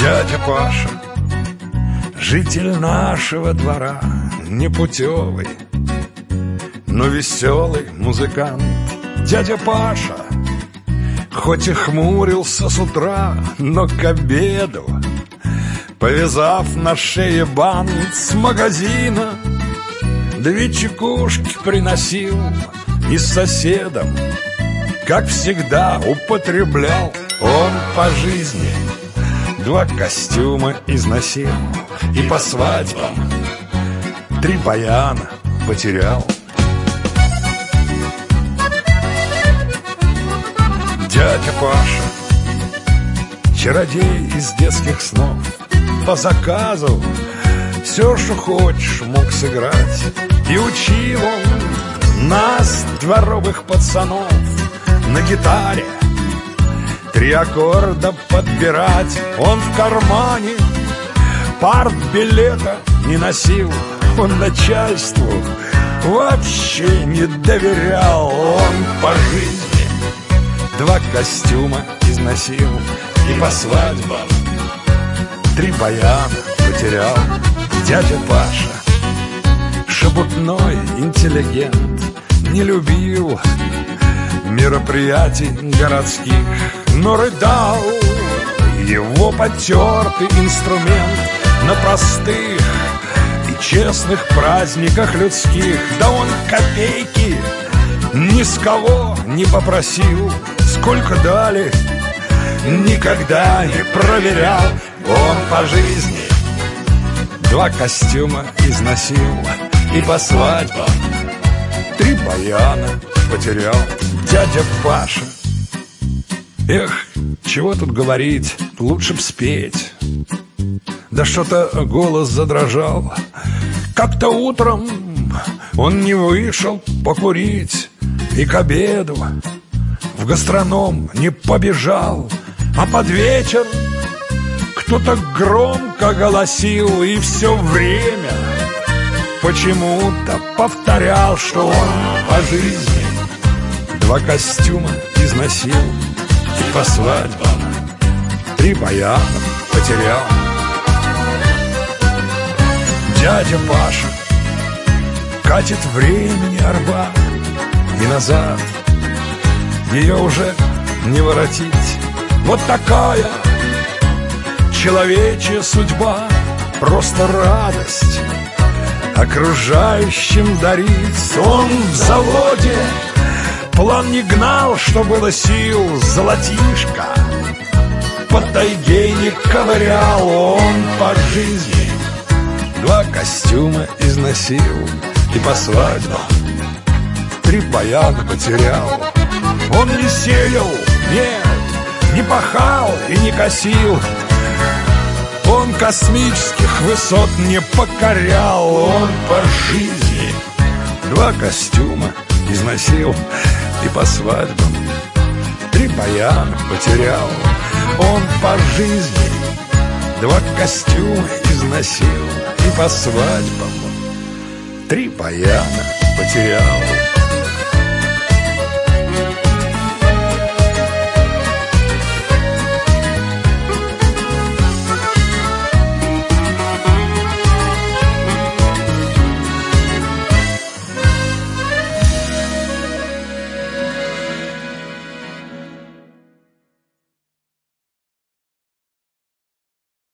Дядя Паша, житель нашего двора, непутевый, но веселый музыкант. Дядя Паша, хоть и хмурился с утра, но к обеду, повязав на шее бант, с магазина 2 чекушки приносил и с соседом, как всегда, употреблял. Он по жизни 2 костюма износил и по свадьбам 3 баяна потерял. Дядя Паша, чародей из детских снов, по заказу все, что хочешь, мог сыграть. И учил он нас, дворовых пацанов, на гитаре 3 аккорда подбирать. Он в кармане партбилета не носил, он начальству вообще не доверял. Он по жизни 2 костюма износил и по свадьбам 3 баяна потерял. Дядя Паша, шебутной интеллигент, не любил мероприятий городских, но рыдал его потертый инструмент на простых и честных праздниках людских. Да он копейки ни с кого не попросил, сколько дали, никогда не проверял. Он по жизни 2 костюма износил и по свадьбам 3 баяна потерял. Дядя Паша, эх, чего тут говорить, лучше б спеть. Да что-то голос задрожал. Как-то утром он не вышел покурить и к обеду в гастроном не побежал, а под вечер кто-то громко голосил и все время почему-то повторял, что он по жизни 2 костюма износил и по свадьбам 3 баяна потерял. Дядя Паша катит времени арба, и назад ее уже не воротить. Вот такая человечья судьба, просто радость окружающим дарить. Он в заводе план не гнал, что было сил, золотишко по тайге не ковырял. Он по жизни 2 костюма износил и по свадьбам 3 баяна потерял. Он не сеял, нет, не пахал и не косил, он космических высот не покорял. Он по жизни 2 костюма износил и по свадьбам 3 баяна потерял. Он по жизни 2 костюма износил и по свадьбам 3 баяна потерял.